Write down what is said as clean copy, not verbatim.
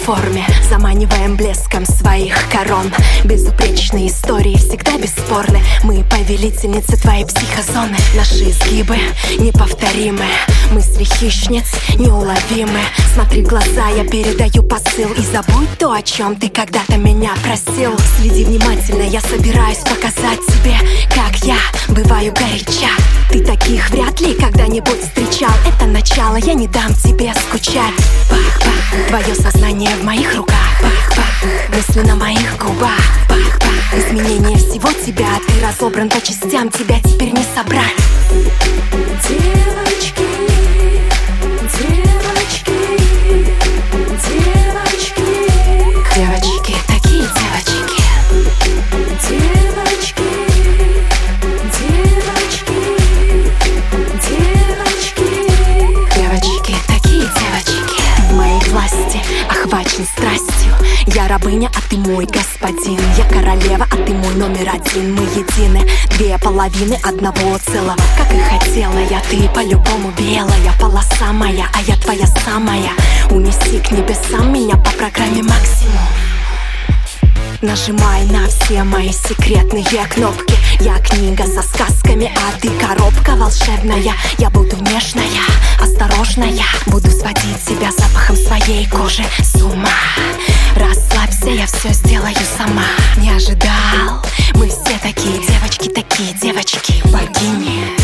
форме, заманиваем блеском своих корон. Безупречные истории всегда бесспорны. Мы повелительницы твоей психозоны. Наши изгибы неповторимы, мысли хищниц неуловимы. Смотри в глаза, я передаю посыл. И забудь то, о чем ты когда-то меня просил. Следи внимательно, я собираюсь показать тебе, как я бываю горяча. Ты таких вряд ли когда-нибудь встречал. Это начало, я не дам тебе скучать. Бах-бах, твое сознание в моих руках. Бах-бах, мысли на моих губах. Бах-бах, изменение всего тебя. Ты разобран по частям, тебя теперь не собрать. Девочки, девочки, девочки, девочки, такие девочки. Девочки, девочки, девочки, девочки, такие девочки. Ты в моей власти, охвачен страстью. Я рабыня, а ты мой господин. Я королева, а ты мой номер один. Мы едины, две половины одного целого. Как и хотела я, ты по-любому белая полоса моя, а я твоя самая. Унеси к небесам меня по программе максимум. Нажимай на все мои секретные кнопки. Я книга со сказками, а ты коробка волшебная. Я буду нежная, осторожная. Буду сводить тебя запахом своей кожи с ума. Расслабься, я все сделаю сама. Не ожидал, мы все такие девочки, богини.